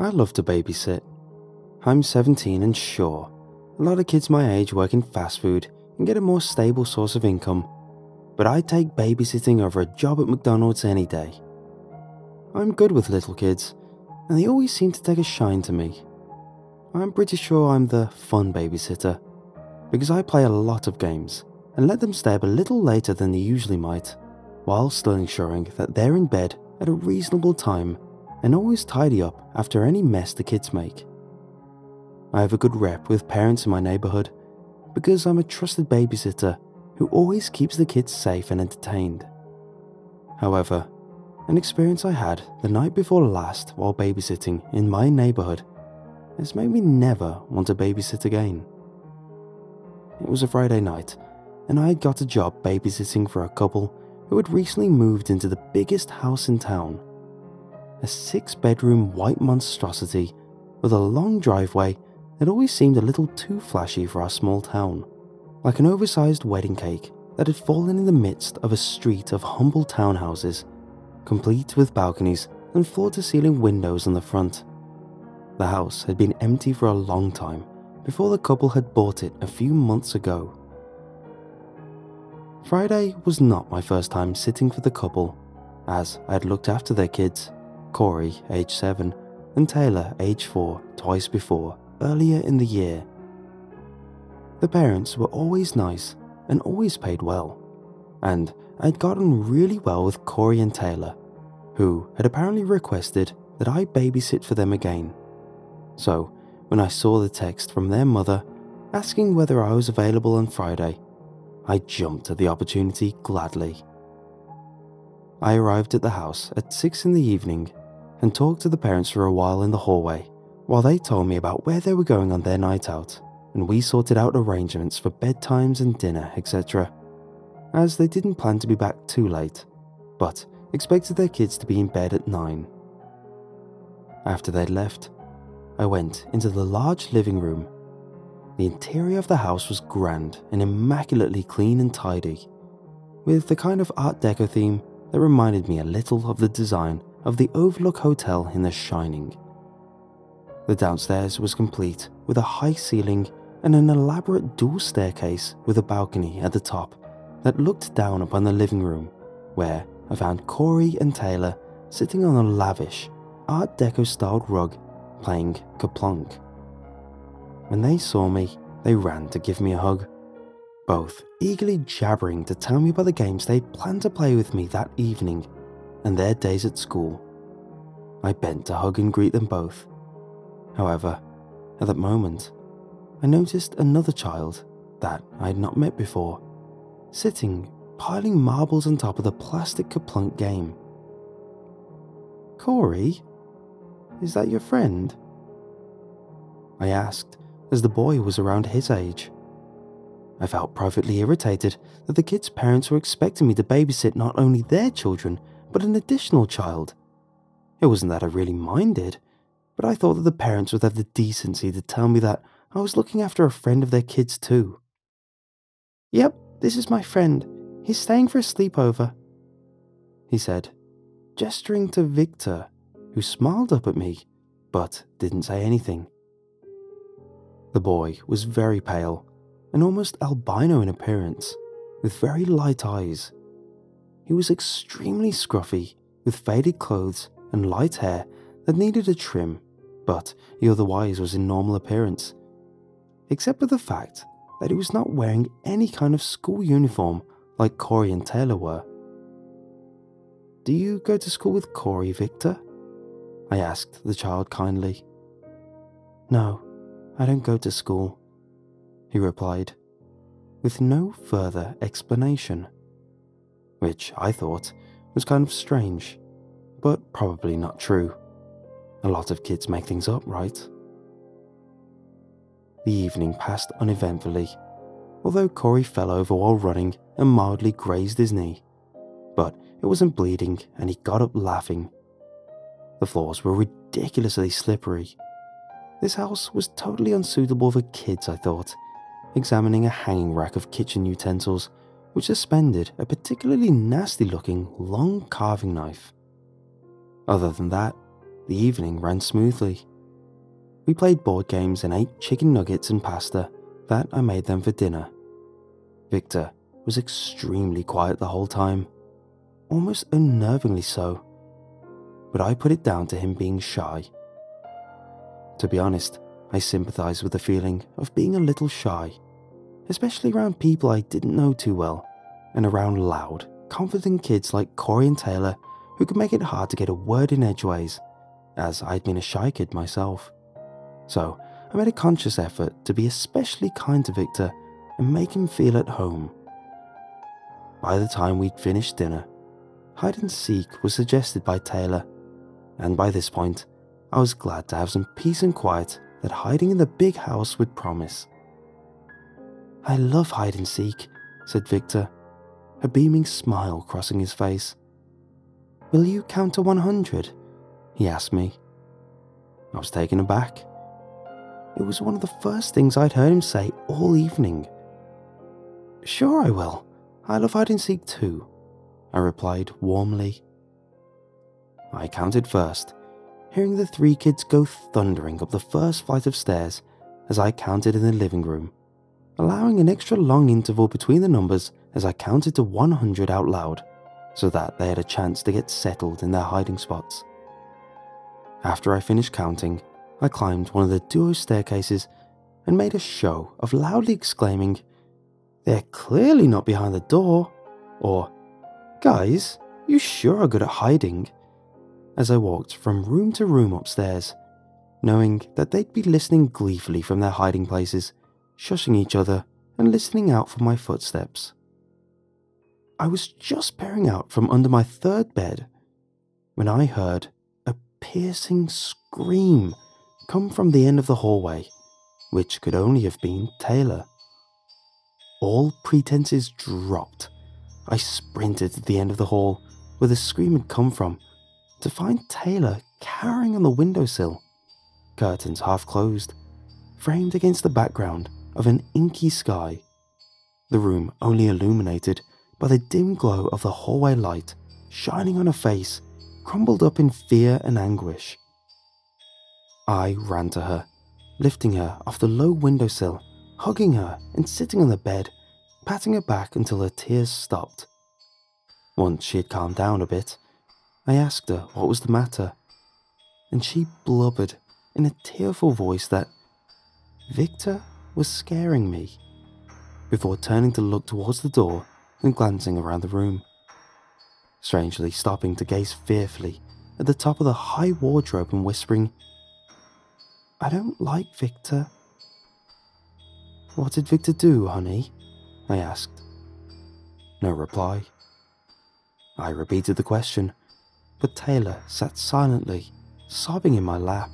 I love to babysit. I'm 17 and sure, a lot of kids my age work in fast food and get a more stable source of income, but I'd take babysitting over a job at McDonald's any day. I'm good with little kids, and they always seem to take a shine to me. I'm pretty sure I'm the fun babysitter, because I play a lot of games and let them stay up a little later than they usually might, while still ensuring that they're in bed at a reasonable time and always tidy up after any mess the kids make. I have a good rep with parents in my neighbourhood because I'm a trusted babysitter who always keeps the kids safe and entertained. However, an experience I had the night before last while babysitting in my neighbourhood has made me never want to babysit again. It was a Friday night, and I had got a job babysitting for a couple who had recently moved into the biggest house in town. A 6-bedroom white monstrosity with a long driveway that always seemed a little too flashy for our small town, like an oversized wedding cake that had fallen in the midst of a street of humble townhouses, complete with balconies and floor-to-ceiling windows on the front. The house had been empty for a long time before the couple had bought it a few months ago. Friday was not my first time sitting for the couple, as I had looked after their kids, Corey, age 7, and Taylor, age 4, twice before, earlier in the year. The parents were always nice and always paid well, and I'd gotten really well with Corey and Taylor, who had apparently requested that I babysit for them again. So, when I saw the text from their mother asking whether I was available on Friday, I jumped at the opportunity gladly. I arrived at the house at 6 in the evening and talked to the parents for a while in the hallway while they told me about where they were going on their night out, and we sorted out arrangements for bedtimes and dinner, etc., as they didn't plan to be back too late, but expected their kids to be in bed at 9. After they'd left, I went into the large living room. The interior of the house was grand and immaculately clean and tidy, with the kind of Art Deco theme that reminded me a little of the design of the Overlook Hotel in The Shining. The downstairs was complete with a high ceiling and an elaborate dual staircase with a balcony at the top that looked down upon the living room, where I found Corey and Taylor sitting on a lavish Art Deco styled rug playing Kaplunk. When they saw me, they ran to give me a hug, both eagerly jabbering to tell me about the games they planned to play with me that evening and their days at school. I bent to hug and greet them both. However, at that moment, I noticed another child that I had not met before, sitting, piling marbles on top of the plastic Kaplunk game. "Corey, is that your friend?" I asked, as the boy was around his age. I felt privately irritated that the kids' parents were expecting me to babysit not only their children, but an additional child. It wasn't that I really minded, but I thought that the parents would have the decency to tell me that I was looking after a friend of their kids too. "Yep, this is my friend. He's staying for a sleepover," he said, gesturing to Victor, who smiled up at me, but didn't say anything. The boy was very pale and almost albino in appearance, with very light eyes. He was extremely scruffy, with faded clothes and light hair that needed a trim, but he otherwise was in normal appearance, except for the fact that he was not wearing any kind of school uniform like Corey and Taylor were. "Do you go to school with Corey, Victor?" I asked the child kindly. "No, I don't go to school," he replied, with no further explanation, which I thought was kind of strange, but probably not true. A lot of kids make things up, right? The evening passed uneventfully, although Corey fell over while running and mildly grazed his knee, but it wasn't bleeding and he got up laughing. The floors were ridiculously slippery. This house was totally unsuitable for kids, I thought, examining a hanging rack of kitchen utensils which suspended a particularly nasty-looking long carving knife. Other than that, the evening ran smoothly, We played board games and ate chicken nuggets and pasta that I made them for dinner. Victor was extremely quiet the whole time, almost unnervingly so, but I put it down to him being shy. To be honest, I sympathized with the feeling of being a little shy, especially around people I didn't know too well, and around loud, confident kids like Corey and Taylor who could make it hard to get a word in edgeways, as I'd been a shy kid myself. So I made a conscious effort to be especially kind to Victor and make him feel at home. By the time we'd finished dinner, hide and seek was suggested by Taylor, and by this point, I was glad to have some peace and quiet that hiding in the big house would promise. "I love hide and seek," said Victor, a beaming smile crossing his face. "Will you count to 100? He asked me. I was taken aback. It was one of the first things I'd heard him say all evening. "Sure I will. I love hide and seek too," I replied warmly. I counted first, hearing the 3 kids go thundering up the first flight of stairs as I counted in the living room, allowing an extra long interval between the numbers as I counted to 100 out loud, so that they had a chance to get settled in their hiding spots. After I finished counting, I climbed one of the duo staircases and made a show of loudly exclaiming, "They're clearly not behind the door," or, "Guys, you sure are good at hiding," as I walked from room to room upstairs, knowing that they'd be listening gleefully from their hiding places, shushing each other and listening out for my footsteps. I was just peering out from under my 3rd bed when I heard a piercing scream come from the end of the hallway, which could only have been Taylor. All pretenses dropped. I sprinted to the end of the hall where the scream had come from to find Taylor cowering on the windowsill, curtains half closed, framed against the background of an inky sky, the room only illuminated by the dim glow of the hallway light shining on a face crumbled up in fear and anguish. I ran to her, lifting her off the low windowsill, hugging her and sitting on the bed, patting her back until her tears stopped. Once she had calmed down a bit, I asked her what was the matter, and she blubbered in a tearful voice that Victor was scaring me, before turning to look towards the door and glancing around the room, strangely stopping to gaze fearfully at the top of the high wardrobe and whispering, "I don't like Victor." "What did Victor do, honey?" I asked. No reply. I repeated the question, but Taylor sat silently, sobbing in my lap.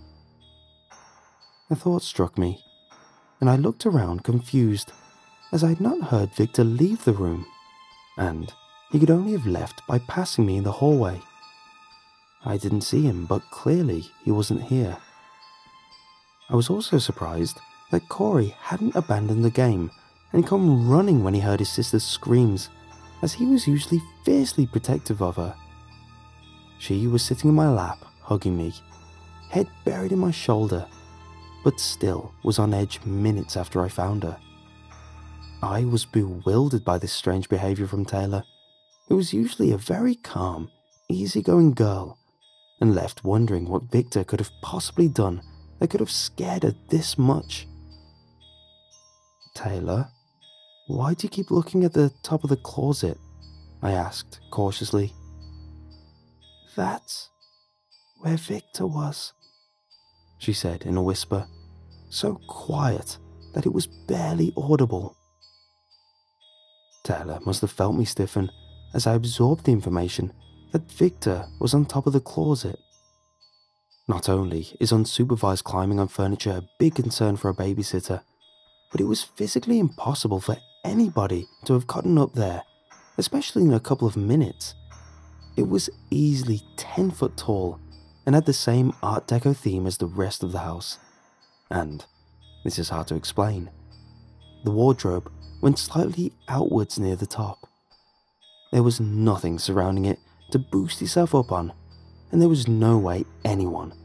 A thought struck me, and I looked around confused, as I had not heard Victor leave the room, and he could only have left by passing me in the hallway. I didn't see him, but clearly he wasn't here. I was also surprised that Corey hadn't abandoned the game and come running when he heard his sister's screams, as he was usually fiercely protective of her. She was sitting in my lap, hugging me, head buried in my shoulder, but still was on edge minutes after I found her. I was bewildered by this strange behavior from Taylor, who was usually a very calm, easygoing girl, and left wondering what Victor could have possibly done that could have scared her this much. "Taylor, why do you keep looking at the top of the closet?" I asked cautiously. "That's where Victor was," she said in a whisper, so quiet that it was barely audible. Taylor must have felt me stiffen as I absorbed the information that Victor was on top of the closet. Not only is unsupervised climbing on furniture a big concern for a babysitter, but it was physically impossible for anybody to have gotten up there, especially in a couple of minutes. It was easily 10 foot tall and had the same Art Deco theme as the rest of the house. And, this is hard to explain, the wardrobe went slightly outwards near the top. There was nothing surrounding it to boost yourself up on, and there was no way anyone,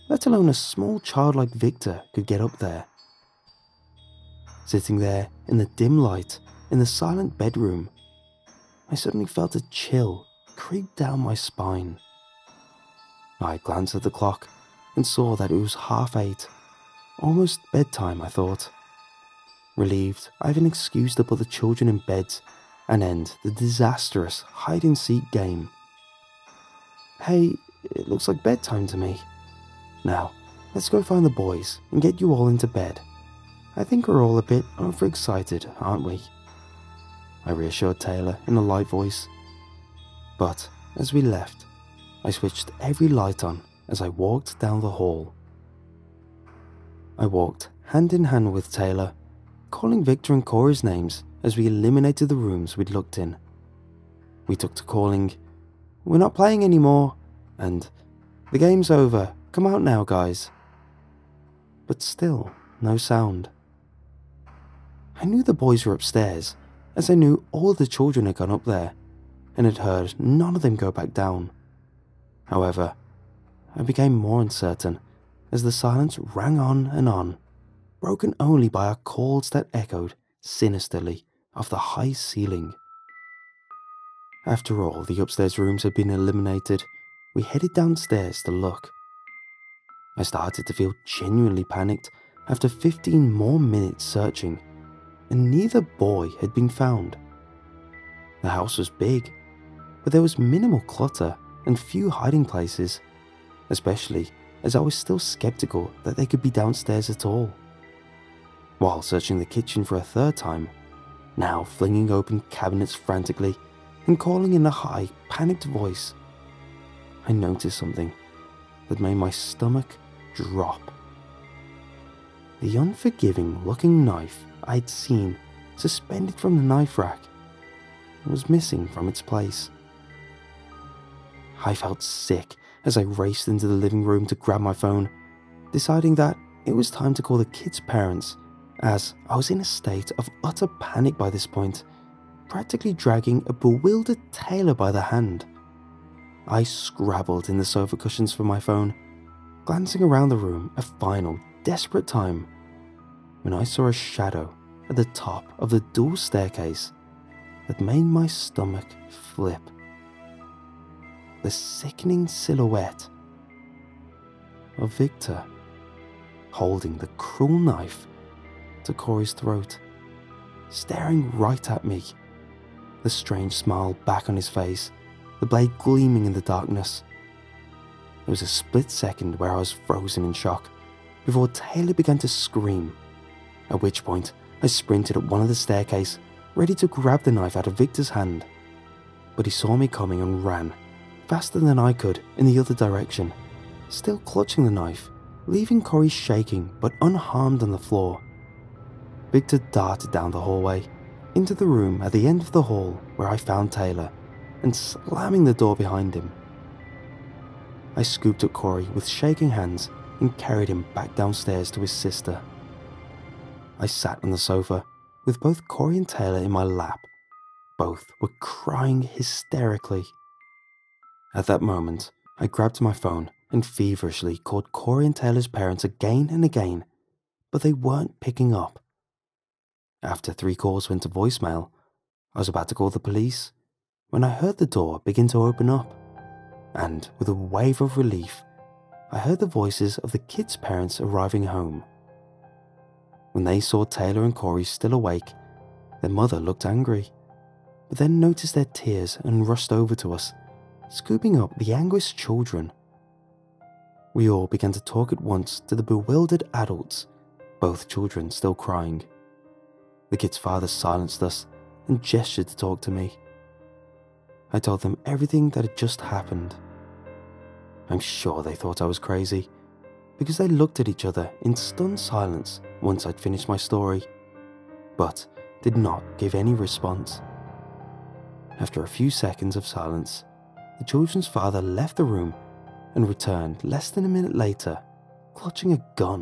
let alone a small child like Victor could get up there. Sitting there in the dim light in the silent bedroom, I suddenly felt a chill creep down my spine. I glanced at the clock and saw that it was 8:30, almost bedtime, I thought. Relieved, I had an excuse to put the children in beds and end the disastrous hide-and-seek game. Hey, it looks like bedtime to me. Now, let's go find the boys and get you all into bed. I think we're all a bit overexcited, aren't we? I reassured Taylor in a light voice. But as we left, I switched every light on as I walked down the hall. I walked hand in hand with Taylor, calling Victor and Corey's names as we eliminated the rooms we'd looked in. We took to calling, "We're not playing anymore," and "The game's over, come out now, guys." But still, no sound. I knew the boys were upstairs, as I knew all the children had gone up there, and had heard none of them go back down. However, I became more uncertain as the silence rang on, broken only by our calls that echoed sinisterly off the high ceiling. After all the upstairs rooms had been eliminated, we headed downstairs to look. I started to feel genuinely panicked after 15 more minutes searching, and neither boy had been found. The house was big, but there was minimal clutter and few hiding places, especially as I was still skeptical that they could be downstairs at all. While searching the kitchen for a third time, now flinging open cabinets frantically and calling in a high, panicked voice, I noticed something that made my stomach drop. The unforgiving-looking knife I'd seen suspended from the knife rack was missing from its place. I felt sick as I raced into the living room to grab my phone, deciding that it was time to call the kids' parents, as I was in a state of utter panic by this point, practically dragging a bewildered Taylor by the hand. I scrabbled in the sofa cushions for my phone, glancing around the room a final, desperate time, when I saw a shadow at the top of the dual staircase that made my stomach flip. The sickening silhouette of Victor, holding the cruel knife to Corey's throat, staring right at me, the strange smile back on his face, the blade gleaming in the darkness. There was a split second where I was frozen in shock, before Taylor began to scream, at which point I sprinted up one of the staircase, ready to grab the knife out of Victor's hand. But he saw me coming and ran, faster than I could, in the other direction, still clutching the knife, leaving Corey shaking but unharmed on the floor. Victor darted down the hallway, into the room at the end of the hall where I found Taylor, and slamming the door behind him. I scooped up Corey with shaking hands and carried him back downstairs to his sister. I sat on the sofa with both Corey and Taylor in my lap. Both were crying hysterically. At that moment, I grabbed my phone and feverishly called Corey and Taylor's parents again and again, but they weren't picking up. After 3 calls went to voicemail, I was about to call the police when I heard the door begin to open up, and with a wave of relief, I heard the voices of the kids' parents arriving home. When they saw Taylor and Corey still awake, their mother looked angry, but then noticed their tears and rushed over to us, scooping up the anguished children. We all began to talk at once to the bewildered adults, both children still crying. The kid's father silenced us and gestured to talk to me. I told them everything that had just happened. I'm sure they thought I was crazy, because they looked at each other in stunned silence once I'd finished my story, but did not give any response. After a few seconds of silence, the children's father left the room and returned less than a minute later, clutching a gun.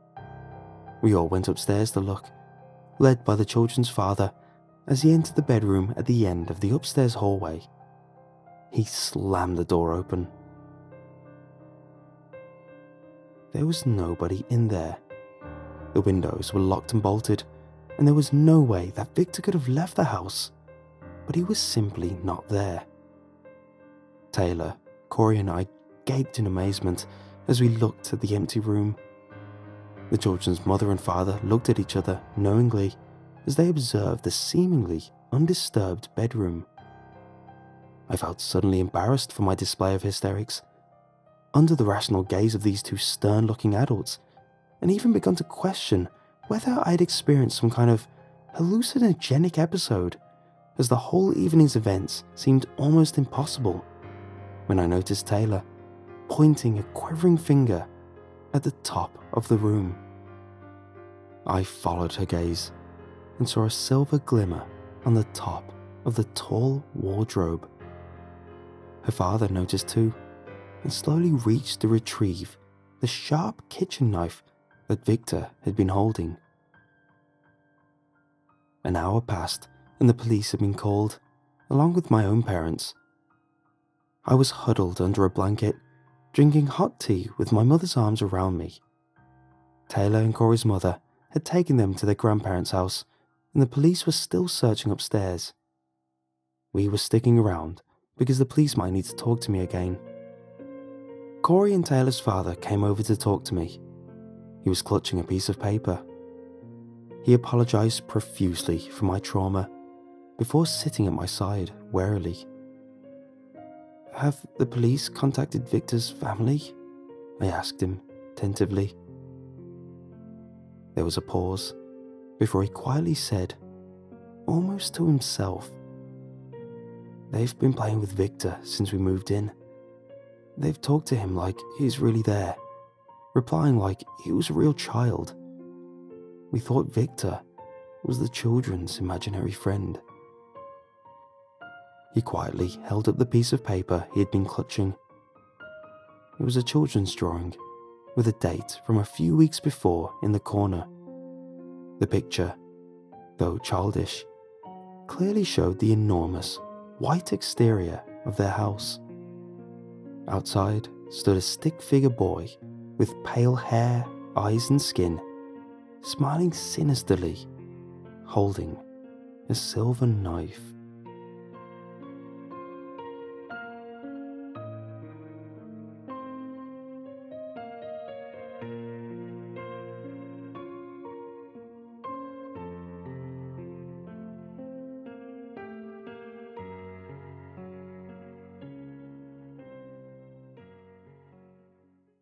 We all went upstairs to look, led by the children's father as he entered the bedroom at the end of the upstairs hallway. He slammed the door open. there was nobody in there. The windows were locked and bolted, and there was no way that Victor could have left the house, but he was simply not there. Taylor, Corey and I gaped in amazement as we looked at the empty room. The children's mother and father looked at each other knowingly as they observed the seemingly undisturbed bedroom. I felt suddenly embarrassed for my display of hysterics, under the rational gaze of these two stern-looking adults, and even begun to question whether I had experienced some kind of hallucinogenic episode, as the whole evening's events seemed almost impossible, when I noticed Taylor pointing a quivering finger at the top of the room. I followed her gaze and saw a silver glimmer on the top of the tall wardrobe. Her father noticed too, and slowly reached to retrieve the sharp kitchen knife that Victor had been holding. An hour passed and the police had been called, along with my own parents. I was huddled under a blanket, drinking hot tea with my mother's arms around me. Taylor and Corey's mother had taken them to their grandparents' house, and the police were still searching upstairs. We were sticking around because the police might need to talk to me again. Corey and Taylor's father came over to talk to me. He was clutching a piece of paper. He apologized profusely for my trauma before sitting at my side warily. "Have the police contacted Victor's family?" I asked him tentatively. There was a pause before he quietly said, almost to himself, "They've been playing with Victor since we moved in. They've talked to him like he's really there, replying like he was a real child. We thought Victor was the children's imaginary friend." He quietly held up the piece of paper he had been clutching. It was a children's drawing, with a date from a few weeks before in the corner. The picture, though childish, clearly showed the enormous, white exterior of their house. Outside stood a stick-figure boy with pale hair, eyes and skin, smiling sinisterly, holding a silver knife.